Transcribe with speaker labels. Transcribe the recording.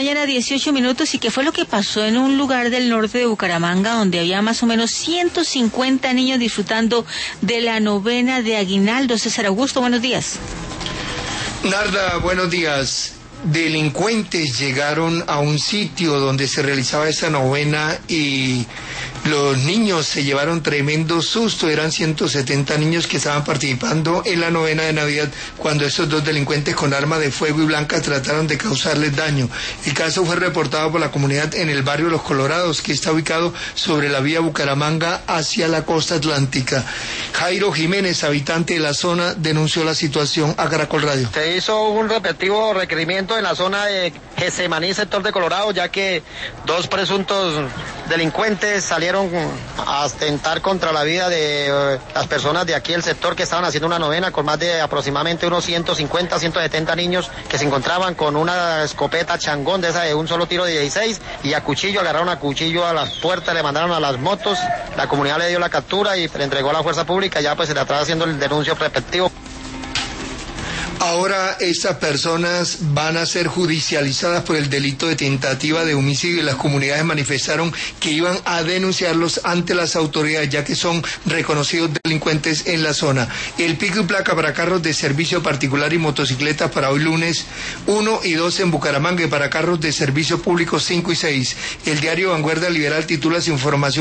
Speaker 1: Mañana 18 minutos. ¿Y qué fue lo que pasó en un lugar del norte de Bucaramanga donde había más o menos 150 niños disfrutando de la novena de Aguinaldo? César Augusto, buenos días.
Speaker 2: Narda, buenos días. Delincuentes llegaron a un sitio donde se realizaba esa novena y los niños se llevaron tremendo susto. Eran 170 niños que estaban participando en la novena de Navidad cuando esos dos delincuentes con arma de fuego y blanca trataron de causarles daño. El caso fue reportado por la comunidad en el barrio Los Colorados, que está ubicado sobre la vía Bucaramanga hacia la costa atlántica. Jairo Jiménez, habitante de la zona, denunció la situación a Caracol Radio.
Speaker 3: Se hizo un repetitivo requerimiento en la zona de Getsemaní, sector de Colorado, ya que dos presuntos delincuentes salieron a atentar contra la vida de las personas de aquí del sector que estaban haciendo una novena con más de aproximadamente unos 150, 170 niños que se encontraban con una escopeta changón de esa de un solo tiro de 16 y a cuchillo, agarraron a cuchillo a las puertas, le mandaron a las motos, la comunidad le dio la captura y le entregó a la fuerza pública, ya pues se le está haciendo el denuncio respectivo.
Speaker 2: Ahora estas personas van a ser judicializadas por el delito de tentativa de homicidio y las comunidades manifestaron que iban a denunciarlos ante las autoridades ya que son reconocidos delincuentes en la zona. El pico y placa para carros de servicio particular y motocicletas para hoy lunes 1 y 2 en Bucaramanga y para carros de servicio público 5 y 6. El diario Vanguardia Liberal titula su información